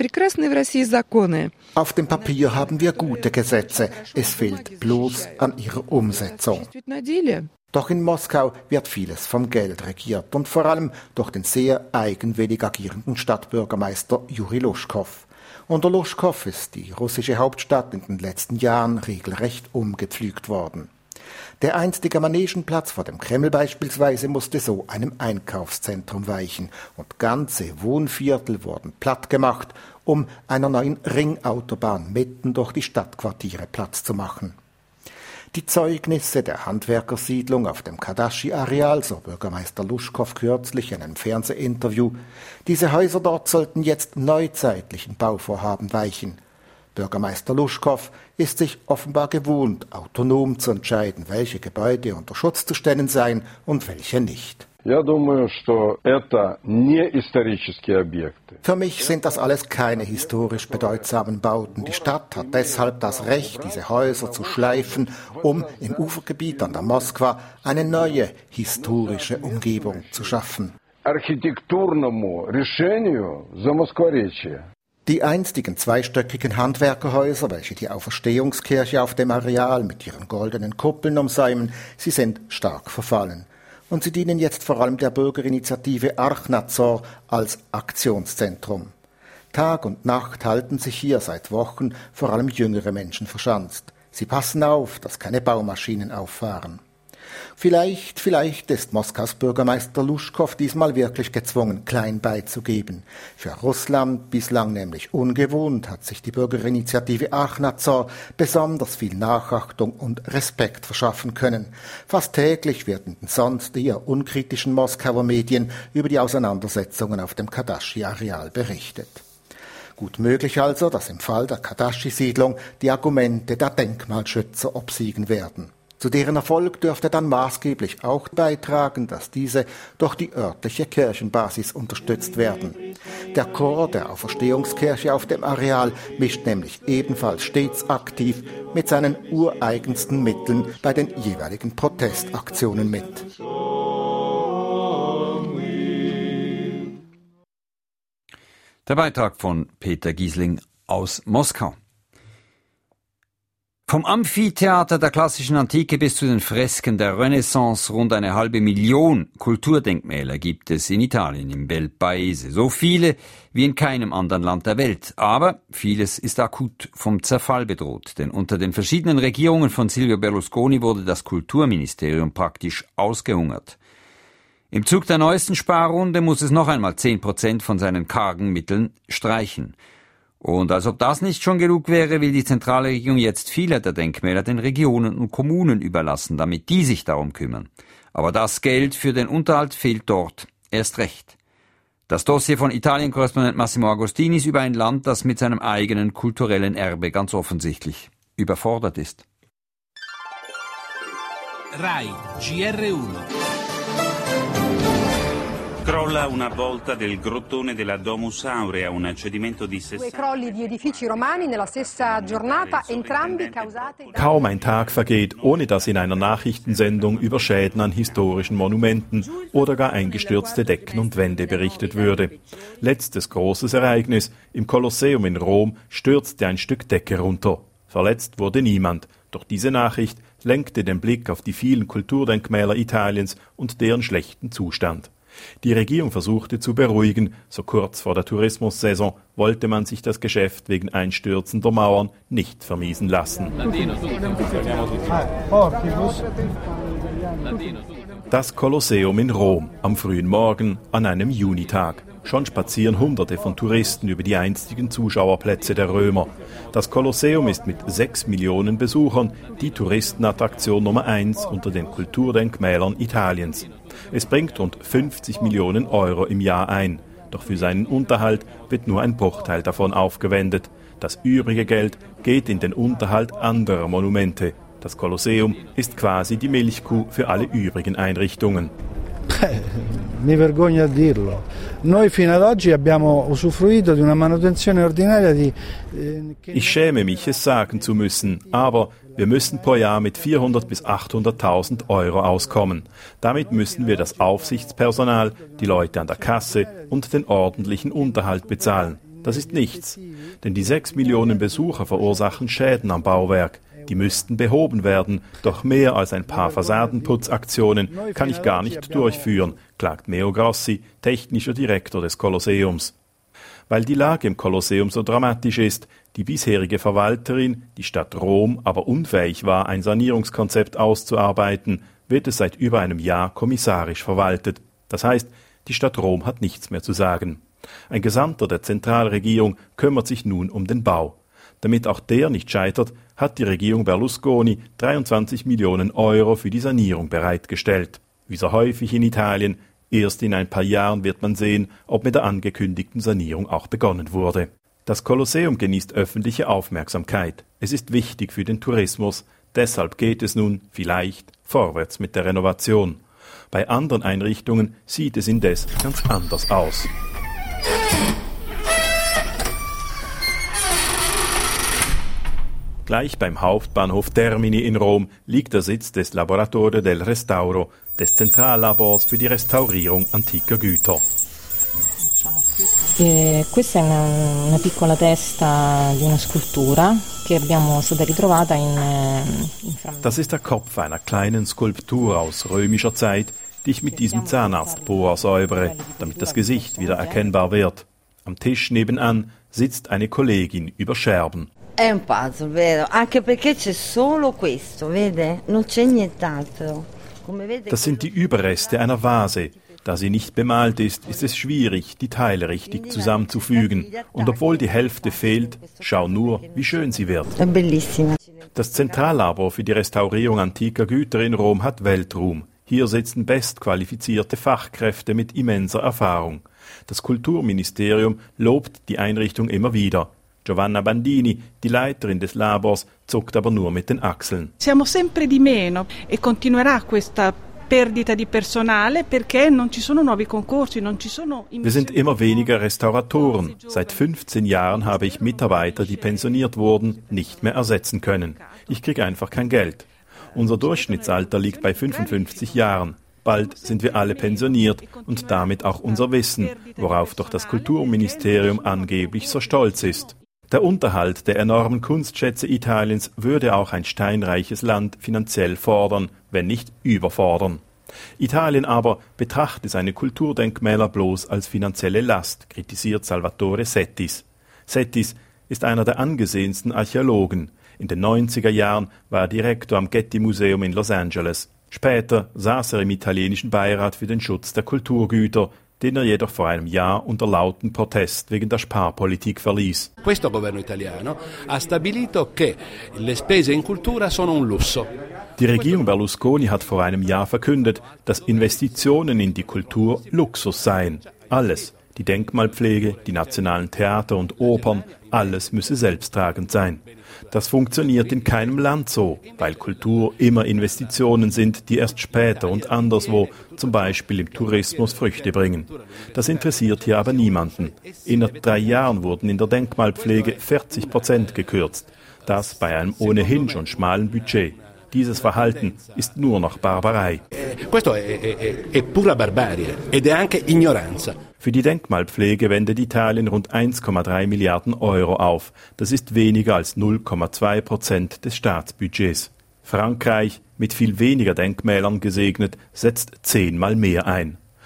Auf dem Papier haben wir gute Gesetze, es fehlt bloß an ihrer Umsetzung. Doch in Moskau wird vieles vom Geld regiert und vor allem durch den sehr eigenwillig agierenden Stadtbürgermeister Juri Luschkow. Unter Luschkow ist die russische Hauptstadt in den letzten Jahren regelrecht umgepflügt worden. Der einstige Manegenplatz vor dem Kreml beispielsweise musste so einem Einkaufszentrum weichen und ganze Wohnviertel wurden plattgemacht, um einer neuen Ringautobahn mitten durch die Stadtquartiere Platz zu machen. Die Zeugnisse der Handwerkersiedlung auf dem Kadaschi-Areal, so Bürgermeister Luschkow kürzlich in einem Fernsehinterview, diese Häuser dort sollten jetzt neuzeitlichen Bauvorhaben weichen. Bürgermeister Luschkow ist sich offenbar gewohnt, autonom zu entscheiden, welche Gebäude unter Schutz zu stellen seien und welche nicht. Für mich sind das alles keine historisch bedeutsamen Bauten. Die Stadt hat deshalb das Recht, diese Häuser zu schleifen, um im Ufergebiet an der Moskwa eine neue historische Umgebung zu schaffen. Die einstigen zweistöckigen Handwerkerhäuser, welche die Auferstehungskirche auf dem Areal mit ihren goldenen Kuppeln umsäumen, sie sind stark verfallen. Und sie dienen jetzt vor allem der Bürgerinitiative Arch-Nazor als Aktionszentrum. Tag und Nacht halten sich hier seit Wochen vor allem jüngere Menschen verschanzt. Sie passen auf, dass keine Baumaschinen auffahren. Vielleicht ist Moskaus Bürgermeister Luschkow diesmal wirklich gezwungen, klein beizugeben. Für Russland bislang nämlich ungewohnt hat sich die Bürgerinitiative Arch-Nazor besonders viel Nachachtung und Respekt verschaffen können. Fast täglich wird in den sonst eher unkritischen Moskauer Medien über die Auseinandersetzungen auf dem Kadaschi-Areal berichtet. Gut möglich also, dass im Fall der Kadaschi-Siedlung die Argumente der Denkmalschützer obsiegen werden. Zu deren Erfolg dürfte dann maßgeblich auch beitragen, dass diese durch die örtliche Kirchenbasis unterstützt werden. Der Chor der Auferstehungskirche auf dem Areal mischt nämlich ebenfalls stets aktiv mit seinen ureigensten Mitteln bei den jeweiligen Protestaktionen mit. Der Beitrag von Peter Giesling aus Moskau. Vom Amphitheater der klassischen Antike bis zu den Fresken der Renaissance rund 1,5 Million Kulturdenkmäler gibt es in Italien im Bel Paese. So viele wie in keinem anderen Land der Welt. Aber vieles ist akut vom Zerfall bedroht. Denn unter den verschiedenen Regierungen von Silvio Berlusconi wurde das Kulturministerium praktisch ausgehungert. Im Zug der neuesten Sparrunde muss es noch einmal 10% von seinen kargen Mitteln streichen. Und als ob das nicht schon genug wäre, will die zentrale Regierung jetzt viele der Denkmäler den Regionen und Kommunen überlassen, damit die sich darum kümmern. Aber das Geld für den Unterhalt fehlt dort erst recht. Das Dossier von Italien-Korrespondent Massimo Agostinis über ein Land, das mit seinem eigenen kulturellen Erbe ganz offensichtlich überfordert ist. RAI GR1 Crolla una volta del grottone della Domus Aurea, un cedimento di 60... Due crolli di edifici romani nella stessa giornata, entrambi causati... Kaum ein Tag vergeht, ohne dass in einer Nachrichtensendung über Schäden an historischen Monumenten oder gar eingestürzte Decken und Wände berichtet würde. Letztes großes Ereignis: im Kolosseum in Rom stürzte ein Stück Decke runter. Verletzt wurde niemand. Doch diese Nachricht lenkte den Blick auf die vielen Kulturdenkmäler Italiens und deren schlechten Zustand. Die Regierung versuchte zu beruhigen, so kurz vor der Tourismussaison wollte man sich das Geschäft wegen einstürzender Mauern nicht vermiesen lassen. Das Kolosseum in Rom am frühen Morgen an einem Junitag. Schon spazieren Hunderte von Touristen über die einstigen Zuschauerplätze der Römer. Das Kolosseum ist mit 6 Millionen Besuchern die Touristenattraktion Nummer 1 unter den Kulturdenkmälern Italiens. Es bringt rund 50 Millionen Euro im Jahr ein. Doch für seinen Unterhalt wird nur ein Bruchteil davon aufgewendet. Das übrige Geld geht in den Unterhalt anderer Monumente. Das Kolosseum ist quasi die Milchkuh für alle übrigen Einrichtungen. Mi vergogno a dirlo. Noi fino ad oggi abbiamo usufruito di una manutenzione ordinaria di... Ich schäme mich, es sagen zu müssen, aber wir müssen pro Jahr mit 400.000 bis 800.000 Euro auskommen. Damit müssen wir das Aufsichtspersonal, die Leute an der Kasse und den ordentlichen Unterhalt bezahlen. Das ist nichts, denn die 6 Millionen Besucher verursachen Schäden am Bauwerk. Die müssten behoben werden, doch mehr als ein paar Fassadenputzaktionen kann ich gar nicht durchführen, klagt Meo Grossi, technischer Direktor des Kolosseums. Weil die Lage im Kolosseum so dramatisch ist, die bisherige Verwalterin, die Stadt Rom, aber unfähig war, ein Sanierungskonzept auszuarbeiten, wird es seit über einem Jahr kommissarisch verwaltet. Das heißt, die Stadt Rom hat nichts mehr zu sagen. Ein Gesandter der Zentralregierung kümmert sich nun um den Bau. Damit auch der nicht scheitert, hat die Regierung Berlusconi 23 Millionen Euro für die Sanierung bereitgestellt. Wie so häufig in Italien, erst in ein paar Jahren wird man sehen, ob mit der angekündigten Sanierung auch begonnen wurde. Das Kolosseum genießt öffentliche Aufmerksamkeit. Es ist wichtig für den Tourismus, deshalb geht es nun vielleicht vorwärts mit der Renovation. Bei anderen Einrichtungen sieht es indes ganz anders aus. Gleich beim Hauptbahnhof Termini in Rom liegt der Sitz des Laboratorio del Restauro, des Zentrallabors für die Restaurierung antiker Güter. Questa è una piccola testa di una scultura che abbiamo stata ritrovata in frammenti. Das ist der Kopf einer kleinen Skulptur aus römischer Zeit, die ich mit diesem Zahnarztbohrer säubere, damit das Gesicht wieder erkennbar wird. Am Tisch nebenan sitzt eine Kollegin über Scherben. È un puzzle, vero? Anche perché c'è solo questo, vede? Non c'è nient'altro. Das sind die Überreste einer Vase. Da sie nicht bemalt ist, ist es schwierig, die Teile richtig zusammenzufügen. Und obwohl die Hälfte fehlt, schau nur, wie schön sie wird. Das Zentrallabor für die Restaurierung antiker Güter in Rom hat Weltruhm. Hier sitzen bestqualifizierte Fachkräfte mit immenser Erfahrung. Das Kulturministerium lobt die Einrichtung immer wieder. Giovanna Bandini, die Leiterin des Labors, zuckt aber nur mit den Achseln. Siamo sempre di meno e continuerà questa perdita di personale perché non ci sono nuovi concorsi, non ci sono. Wir sind immer weniger Restauratoren. Seit 15 Jahren habe ich Mitarbeiter, die pensioniert wurden, nicht mehr ersetzen können. Ich kriege einfach kein Geld. Unser Durchschnittsalter liegt bei 55 Jahren. Bald sind wir alle pensioniert und damit auch unser Wissen, worauf doch das Kulturministerium angeblich so stolz ist. Der Unterhalt der enormen Kunstschätze Italiens würde auch ein steinreiches Land finanziell fordern, wenn nicht überfordern. Italien aber betrachte seine Kulturdenkmäler bloß als finanzielle Last, kritisiert Salvatore Settis. Settis ist einer der angesehensten Archäologen. In den 90er Jahren war er Direktor am Getty-Museum in Los Angeles. Später saß er im italienischen Beirat für den Schutz der Kulturgüter, den er jedoch vor einem Jahr unter lauten Protest wegen der Sparpolitik verließ. Questo governo italiano ha stabilito che le spese in cultura sono un lusso. Die Regierung Berlusconi hat vor einem Jahr verkündet, dass Investitionen in die Kultur Luxus seien. Alles, die Denkmalpflege, die nationalen Theater und Opern, alles müsse selbsttragend sein. Das funktioniert in keinem Land so, weil Kultur immer Investitionen sind, die erst später und anderswo, zum Beispiel im Tourismus, Früchte bringen. Das interessiert hier aber niemanden. Innerhalb 3 Jahren wurden in der Denkmalpflege 40% gekürzt. Das bei einem ohnehin schon schmalen Budget. Dieses Verhalten ist nur noch Barbarei. Questo è pura barbarie ed è anche ignoranza. Für die Denkmalpflege wendet Italien rund 1,3 Milliarden Euro auf. Das ist weniger als 0,2% des Staatsbudgets. Frankreich, mit viel weniger Denkmälern gesegnet, setzt 10-mal mehr ein.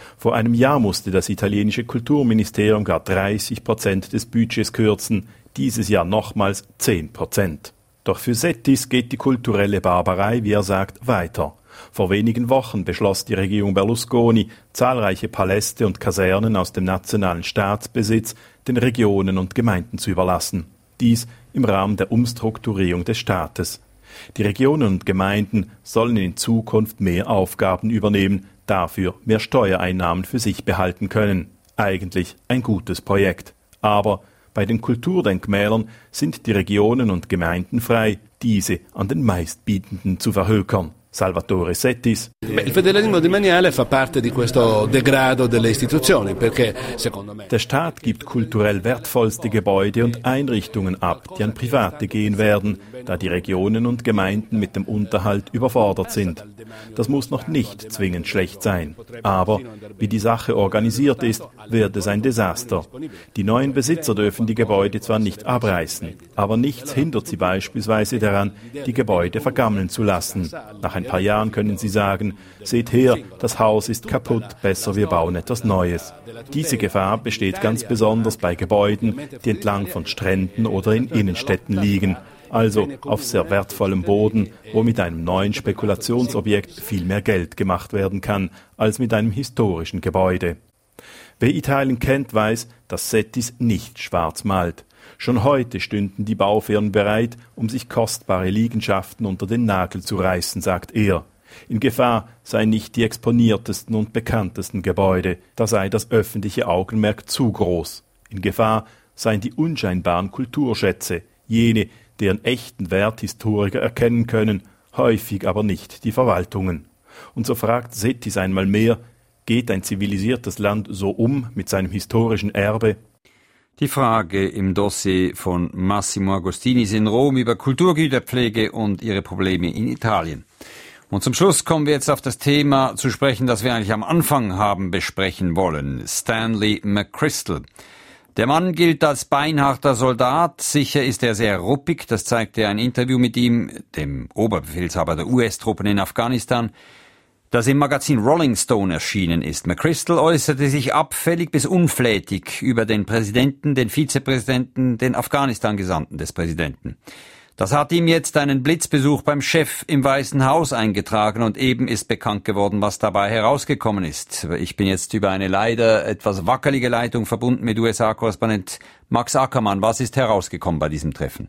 Vor einem Jahr musste das italienische Kulturministerium gar 30% des Budgets kürzen, dieses Jahr nochmals 10%. Doch für Settis geht die kulturelle Barbarei, wie er sagt, weiter. Vor wenigen Wochen beschloss die Regierung Berlusconi, zahlreiche Paläste und Kasernen aus dem nationalen Staatsbesitz den Regionen und Gemeinden zu überlassen. Dies im Rahmen der Umstrukturierung des Staates. Die Regionen und Gemeinden sollen in Zukunft mehr Aufgaben übernehmen, dafür mehr Steuereinnahmen für sich behalten können. Eigentlich ein gutes Projekt. Aber bei den Kulturdenkmälern sind die Regionen und Gemeinden frei, diese an den Meistbietenden zu verhökern. Salvatore Settis. Il federalismo demaniale fa parte di questo degrado delle istituzioni, perché secondo me der Staat gibt kulturell wertvollste Gebäude und Einrichtungen ab, die an Private gehen werden, da die Regionen und Gemeinden mit dem Unterhalt überfordert sind. Das muss noch nicht zwingend schlecht sein. Aber wie die Sache organisiert ist, wird es ein Desaster. Die neuen Besitzer dürfen die Gebäude zwar nicht abreißen, aber nichts hindert sie beispielsweise daran, die Gebäude vergammeln zu lassen. Nach ein paar Jahren können sie sagen, seht her, das Haus ist kaputt, besser wir bauen etwas Neues. Diese Gefahr besteht ganz besonders bei Gebäuden, die entlang von Stränden oder in Innenstädten liegen, also auf sehr wertvollem Boden, wo mit einem neuen Spekulationsobjekt viel mehr Geld gemacht werden kann, als mit einem historischen Gebäude. Wer Italien kennt, weiß, dass Settis nicht schwarz malt. Schon heute stünden die Baufirmen bereit, um sich kostbare Liegenschaften unter den Nagel zu reißen, sagt er. In Gefahr seien nicht die exponiertesten und bekanntesten Gebäude, da sei das öffentliche Augenmerk zu groß. In Gefahr seien die unscheinbaren Kulturschätze, jene, deren echten Wert Historiker erkennen können, häufig aber nicht die Verwaltungen. Und so fragt Settis einmal mehr, geht ein zivilisiertes Land so mit seinem historischen Erbe? Die Frage im Dossier von Massimo Agostinis in Rom über Kulturgüterpflege und ihre Probleme in Italien. Und zum Schluss kommen wir jetzt auf das Thema zu sprechen, das wir eigentlich am Anfang haben besprechen wollen. Stanley McChrystal. Der Mann gilt als beinharter Soldat. Sicher ist er sehr ruppig. Das zeigte ein Interview mit ihm, dem Oberbefehlshaber der US-Truppen in Afghanistan, das im Magazin Rolling Stone erschienen ist. McChrystal äußerte sich abfällig bis unflätig über den Präsidenten, den Vizepräsidenten, den Afghanistan-Gesandten des Präsidenten. Das hat ihm jetzt einen Blitzbesuch beim Chef im Weißen Haus eingetragen und eben ist bekannt geworden, was dabei herausgekommen ist. Ich bin jetzt über eine leider etwas wackelige Leitung verbunden mit USA-Korrespondent Max Ackermann. Was ist herausgekommen bei diesem Treffen?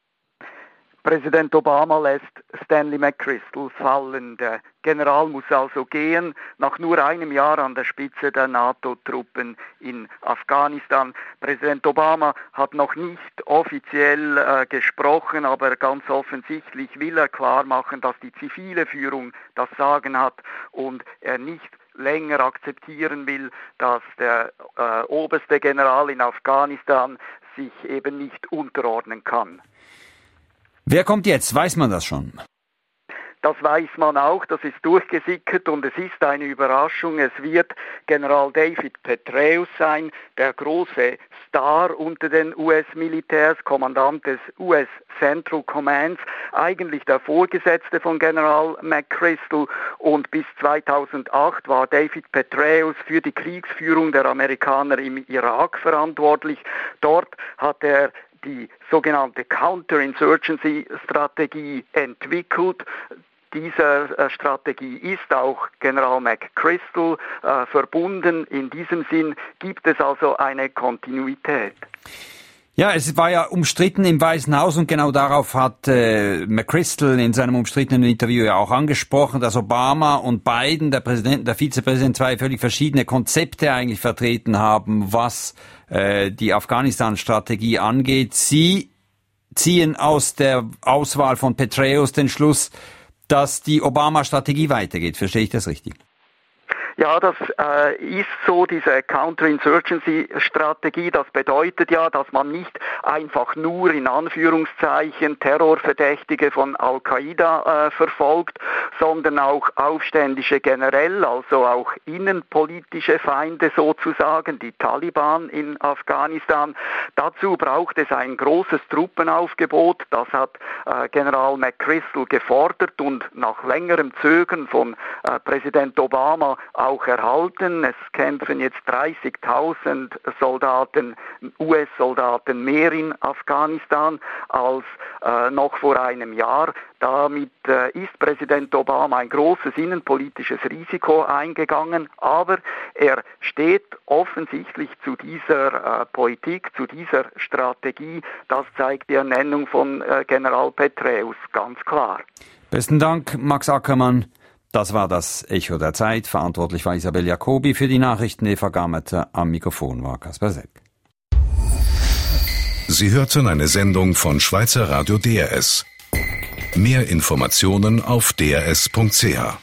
Präsident Obama lässt Stanley McChrystal fallen. Der General muss also gehen, nach nur einem Jahr an der Spitze der NATO-Truppen in Afghanistan. Präsident Obama hat noch nicht offiziell gesprochen, aber ganz offensichtlich will er klar machen, dass die zivile Führung das Sagen hat und er nicht länger akzeptieren will, dass der oberste General in Afghanistan sich eben nicht unterordnen kann. Wer kommt jetzt? Weiß man das schon? Das weiß man auch, das ist durchgesickert und es ist eine Überraschung. Es wird General David Petraeus sein, der große Star unter den US-Militärs, Kommandant des US Central Commands, eigentlich der Vorgesetzte von General McChrystal, und bis 2008 war David Petraeus für die Kriegsführung der Amerikaner im Irak verantwortlich. Dort hat er die sogenannte Counterinsurgency-Strategie entwickelt. Dieser Strategie ist auch General McChrystal verbunden. In diesem Sinn gibt es also eine Kontinuität. Ja, es war ja umstritten im Weißen Haus und genau darauf hat McChrystal in seinem umstrittenen Interview ja auch angesprochen, dass Obama und Biden, der Präsident und der Vizepräsident, zwei völlig verschiedene Konzepte eigentlich vertreten haben, was die Afghanistan-Strategie angeht. Sie ziehen aus der Auswahl von Petraeus den Schluss, dass die Obama-Strategie weitergeht. Verstehe ich das richtig? Ja, das ist so, diese Counterinsurgency-Strategie. Das bedeutet ja, dass man nicht einfach nur in Anführungszeichen Terrorverdächtige von Al-Qaida verfolgt, sondern auch Aufständische generell, also auch innenpolitische Feinde sozusagen, die Taliban in Afghanistan. Dazu braucht es ein großes Truppenaufgebot. Das hat General McChrystal gefordert und nach längerem Zögern von Präsident Obama auch erhalten. Es kämpfen jetzt 30.000 US-Soldaten mehr in Afghanistan als noch vor einem Jahr. Damit ist Präsident Obama ein großes innenpolitisches Risiko eingegangen, aber er steht offensichtlich zu dieser Politik, zu dieser Strategie. Das zeigt die Ernennung von General Petraeus ganz klar. Besten Dank, Max Ackermann. Das war das Echo der Zeit. Verantwortlich war Isabel Jacobi, für die Nachrichten Eva Gammeter, am Mikrofon war Kaspar Seck. Sie hörten eine Sendung von Schweizer Radio DRS. Mehr Informationen auf drs.ch.